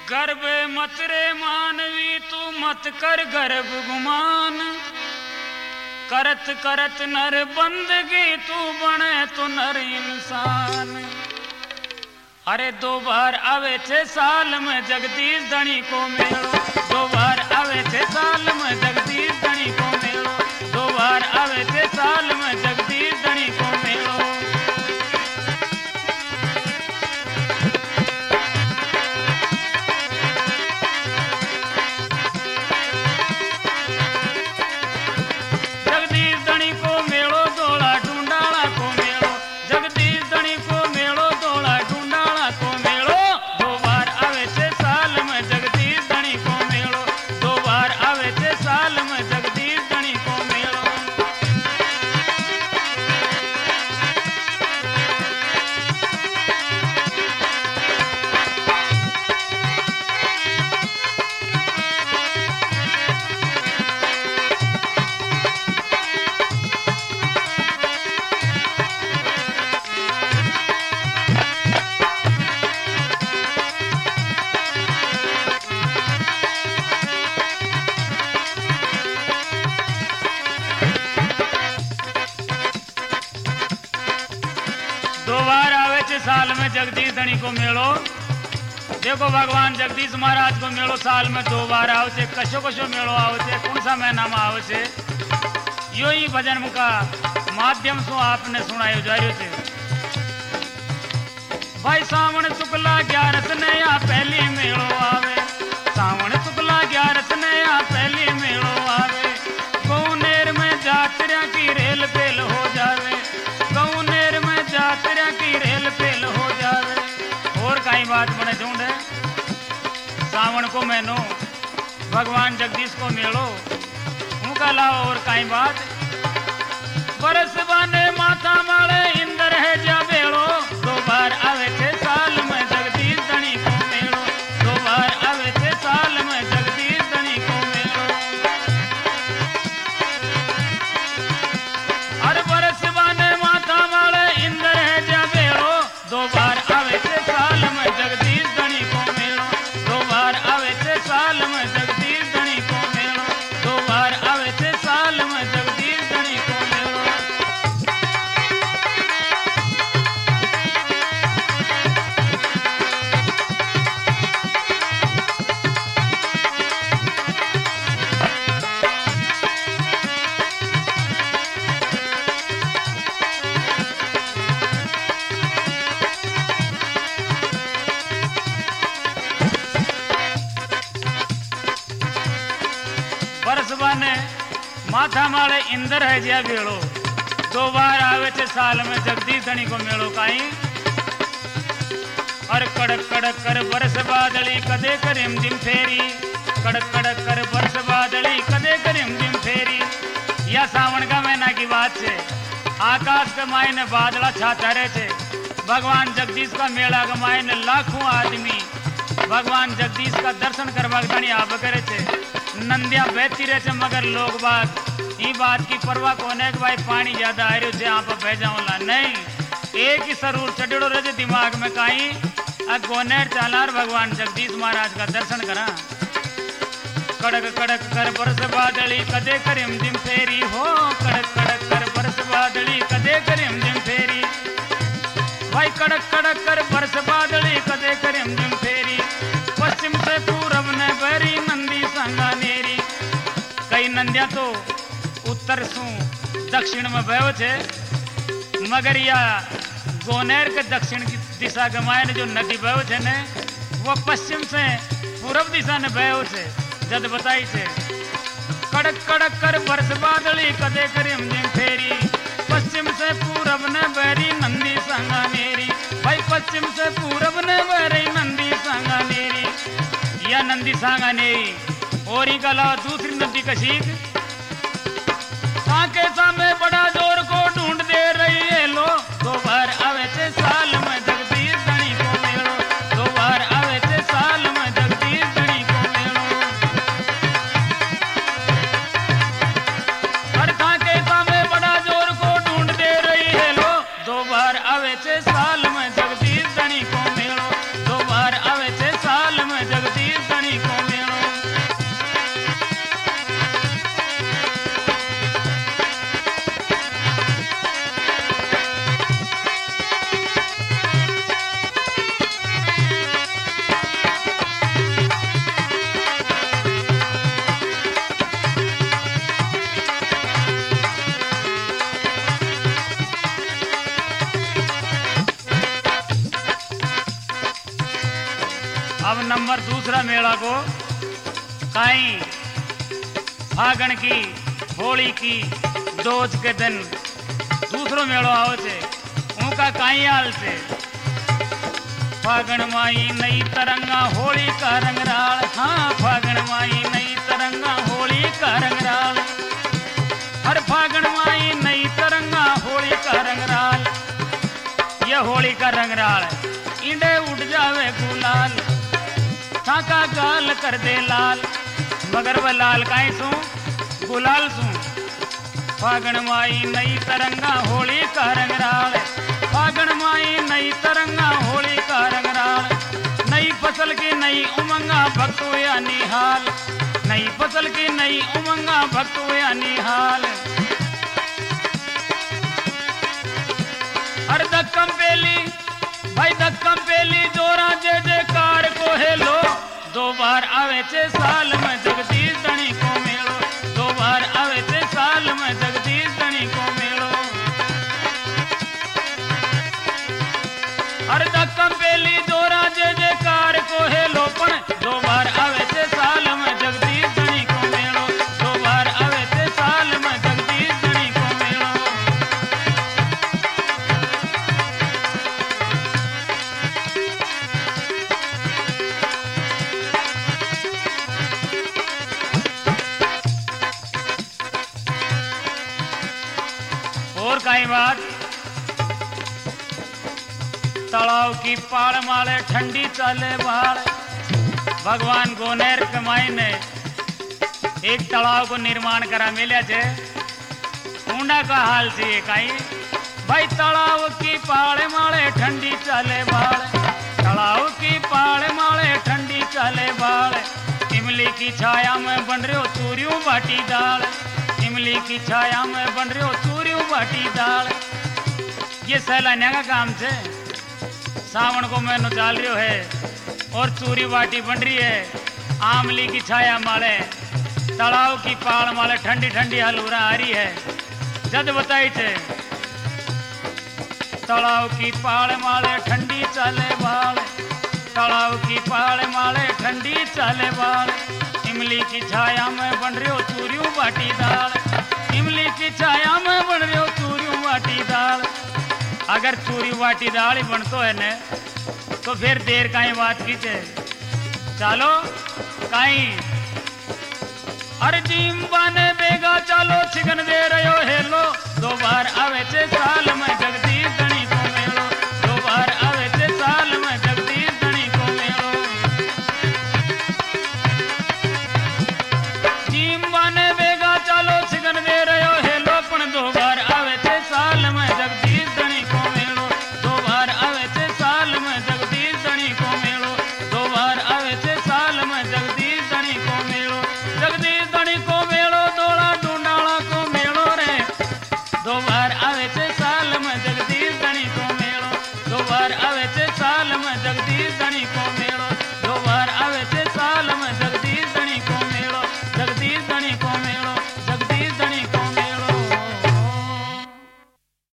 गर्भ मत रे मानवी तू मत कर गर्भ गुमान, करत करत नर बंदगी तू बने तो नर इंसान। अरे 2 बार आवे थे साल में जगदीश धनी को मेलो, 2 बार आवे थे साल में जगदीश धनी को मेलो, 2 बार आवे थे साल में जगदीश धनी को मेलो। साल में जगदीश धनी को मेलो। देखो भगवान जगदीश महाराज को मेलो साल में 2 बार आवचे। कशो कशो मेलो आवचे, कौन सा महीना में आवचे, यो ही भजन का माध्यम से आपने सुनायो जा रही थे। भाई सावन शुक्ला 11 नया पहली मेलो आवे, सावन शुक्ला 11 नया पहली मेलो आवे। गौनेर में जातरिया की रेल पेल हो जावे, गौनेर में जातरिया की रेल पेल हो जावे। और कई बात बने झूंढे सावन को मैनो भगवान जगदीश को मेलो उनका लाओ। और कई बात बरस बाने माथा माले इंदर है जा बेड़ो। 2 बार आवे थे साल में जगदीश धनी को मेलो, 2 बार आवे थे साल में जगदीश धनी को मेलो। हर बरस बाने माथा माले इंदर है जा बेड़ो। 2 बार आवे थे साल में जगदीश धनी को मेलो, 2 बार आवे थे साल में जगदीश धनी को मेलो, 2 बार आवे थे साल में जगदीश धनी को मेलो। बरसबाने माथा माले इंदर है जिया बेड़ो। 2 बार आवे थे साल में जगदीश धनी को मेलो काई। और कड़क कड़क कर बरस बादली कदे करिम जिम फेरी, कड़क कड़क कर बरस बादली कदे करिम जिम फेरी। यह सावन का महीना की बात है। आकाश के मायने बादला छाता रहे थे। भगवान जगदीश का मेला के मायने लाखों आदमी भगवान जगदीश का दर्शन करवा धनी आप करे थे। नंदियां बहती रहे थे मगर लोग बात ये बात की परवाह कोने के भाई पानी ज्यादा आ रही यहाँ पर बह जाऊला नहीं। एक ही जरूर चढ़ो रहे दिमाग में कहीं गोनेर चालार भगवान जगदीश महाराज का दर्शन करा। कड़क कड़क कर बरस बादली कदे करिम जिम फेरी हो, कड़क कड़क कर बरस बादली कदे करिम जिम फेरी। भाई कड़क कड़क कर बरस बादली कदे करिम जिम फेरी। पश्चिम से पूरब ने बहरी नंदी संगा नेरी। कई नंदिया तो उत्तर सु दक्षिण में बहो थे मगर या गोनेर के दक्षिण की दिशा के मायने जो नदी बहो थे ने वो पश्चिम से पूरब दिशा ने बहो थे। जद बताई थे कड़क कड़क कर बरस बादली कदे करिम जिम फेरी। पश्चिम से पूरब ने बहरी नंदी संगा नेरी। भाई पश्चिम से पूरब ने बहरी नंदी संगा नेरी। या नंदी सांगा नेरी और ही कला दूसरी नदी कशीक के सामने बड़ा जोर को ढूंढ दे रही है लो। 2 बार आवे थे साल में जगदीश धनी को मेलो, 2 बार आवे थे साल में जगदीश धनी को मेलो। हर के सामने बड़ा जोर को ढूंढ दे रही है लो। 2 बार आवे थे साल में जगदीश धनी को मेलो, 2 बार आवे थे साल में जगदीश अब नंबर दूसरा मेला को काई फागण की होली की दोज के दिन दूसरो मेलो आओ छे उनका काई हाल से फागण माई नई तरंगा होली का रंगराल। हाँ फागण माई नई तरंगा होली का रंगराल। हर फागण माई नई तरंगा होली का रंगराल। ये होली का रंगराल इंडे उठ जावे गुलाल थाका गाल कर दे लाल मगर वह लाल काई सू गुलाल सू। फागण माई नई तरंगा होली का रंगराल। फागण माई नई तरंगा होली का रंगराल। नई फसल की नई उमंगा भक्त हुआ निहाल। नई फसल की नई उमंगा भक्त हुआ निहाल। हर धक्कम पेली भाई धक्कम पेली जोरा जय जयकार को हेलो। दो बार आवे छे साल में जगदीश धनी को मेलो। दो बार आवे छे साल में जगदीश धनी को मेलो। हर धक्कम पेली जोरा जय जयकार को हेलो पण दो बार आवे छे साल में जगदीश धनी को मेलो। दो बार आवे छे साल में जगदीश धनी को मेलो। और कई बात तालाब की पाड़ माले ठंडी चले बाढ़। भगवान गोनेर कमाई ने एक तालाब को निर्माण करा मिले छे ऊंडा का हाल से कई भाई तालाब की पाड़ माले ठंडी चले बाढ़। तालाब की पाड़ माले ठंडी चले बाढ़। इमली की छाया में बन रहे हो चूरियों बाटी दाल। इमली की छाया में बन रहे हो चूरियों बाटी दाल। ये सैलानिया का काम छे। सावन को महीनो चाल रही है और चूरी बाटी बन रही है। आमली की छाया माले तालाब की पाड़ माले ठंडी ठंडी हलूरा आ रही है। जद बताई थे तालाब की पाड़ माले ठंडी चले बाल। तालाब की पाड़ माले ठंडी चले बाल। इमली की छाया में बन रही हो चूरियों बाटी दाल। इमली की छाया में बन रही हो चूरियों बाटी दाल। अगर चूरी बाटी दाल ही बनतो है ने तो फिर देर काई बात की चे चलो काई अरे जीम बाने बेगा चलो चिकन दे रहे हो हेलो। दो बार आवे छे साल में जगदीश